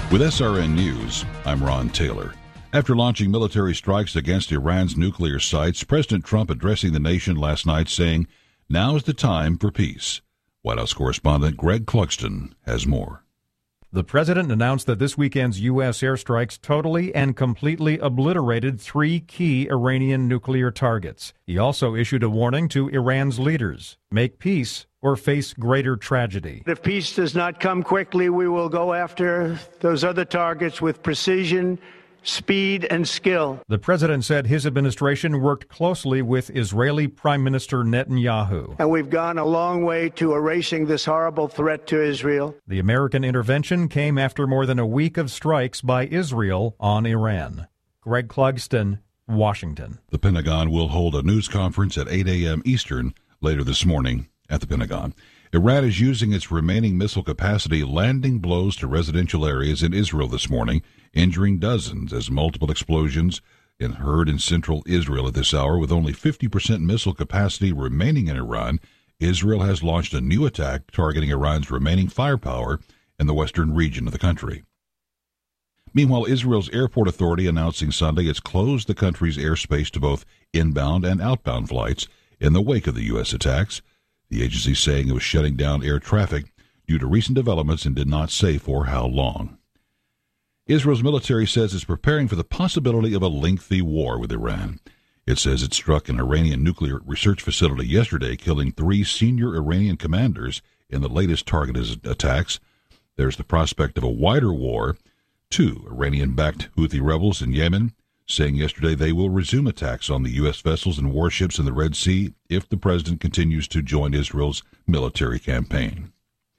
With SRN News, I'm Ron Taylor. After launching military strikes against Iran's nuclear sites, President Trump addressing the nation last night saying, "Now is the time for peace." White House correspondent Greg Clugston has more. The president announced that this weekend's U.S. airstrikes totally and completely obliterated 3 key Iranian nuclear targets. He also issued a warning to Iran's leaders: make peace or face greater tragedy. If peace does not come quickly, we will go after those other targets with precision, speed, and skill. The president said his administration worked closely with Israeli Prime Minister Netanyahu. And we've gone a long way to erasing this horrible threat to Israel. The American intervention came after more than a week of strikes by Israel on Iran. Greg Clugston, Washington. The Pentagon will hold a news conference at 8 a.m. Eastern later this morning at the Pentagon. Iran is using its remaining missile capacity, landing blows to residential areas in Israel this morning, injuring dozens as multiple explosions heard in central Israel at this hour. With only 50% missile capacity remaining in Iran, Israel has launched a new attack targeting Iran's remaining firepower in the western region of the country. Meanwhile, Israel's airport authority announcing Sunday it's closed the country's airspace to both inbound and outbound flights in the wake of the U.S. attacks. The agency saying it was shutting down air traffic due to recent developments and did not say for how long. Israel's military says it's preparing for the possibility of a lengthy war with Iran. It says it struck an Iranian nuclear research facility yesterday, killing 3 senior Iranian commanders in the latest targeted attacks. There's the prospect of a wider war. 2 Iranian-backed Houthi rebels in Yemen saying yesterday they will resume attacks on the U.S. vessels and warships in the Red Sea if the president continues to join Israel's military campaign.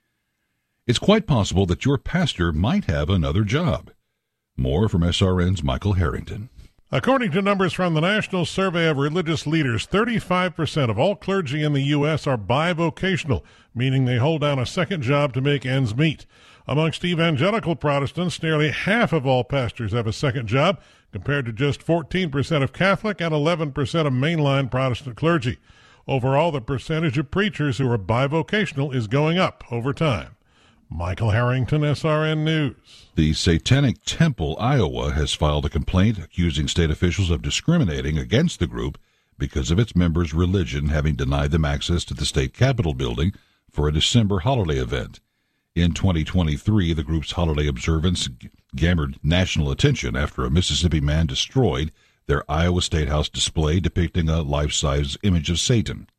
It's quite possible that your pastor might have another job. More from SRN's Michael Harrington. According to numbers from the National Survey of Religious Leaders, 35% of all clergy in the U.S. are bivocational, meaning they hold down a second job to make ends meet. Amongst evangelical Protestants, nearly half of all pastors have a second job, compared to just 14% of Catholic and 11% of mainline Protestant clergy. Overall, the percentage of preachers who are bivocational is going up over time. Michael Harrington, SRN News. The Satanic Temple, Iowa, has filed a complaint accusing state officials of discriminating against the group because of its members' religion, having denied them access to the state capitol building for a December holiday event. In 2023, the group's holiday observance garnered national attention after a Mississippi man destroyed their Iowa State House display depicting a life-size image of Satan.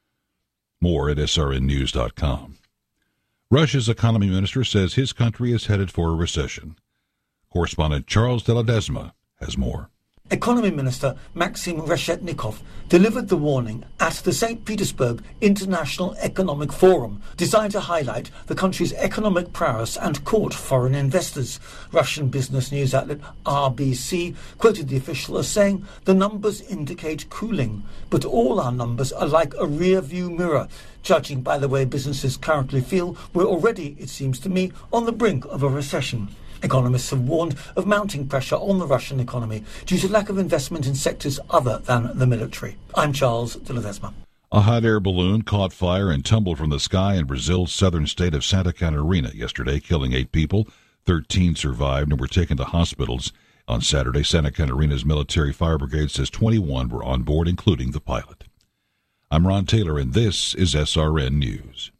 More at srnnews.com. Russia's economy minister says his country is headed for a recession. Correspondent Charles de Ledesma has more. Economy Minister Maxim Reshetnikov delivered the warning at the St. Petersburg International Economic Forum, designed to highlight the country's economic prowess and court foreign investors. Russian business news outlet RBC quoted the official as saying, "The numbers indicate cooling, but all our numbers are like a rear-view mirror. Judging by the way businesses currently feel, we're already, it seems to me, on the brink of a recession." Economists have warned of mounting pressure on the Russian economy due to lack of investment in sectors other than the military. I'm Charles de Ledesma. A hot air balloon caught fire and tumbled from the sky in Brazil's southern state of Santa Catarina yesterday, killing 8 people. 13 survived and were taken to hospitals. On Saturday, Santa Catarina's military fire brigade says 21 were on board, including the pilot. I'm Ron Taylor, and this is SRN News.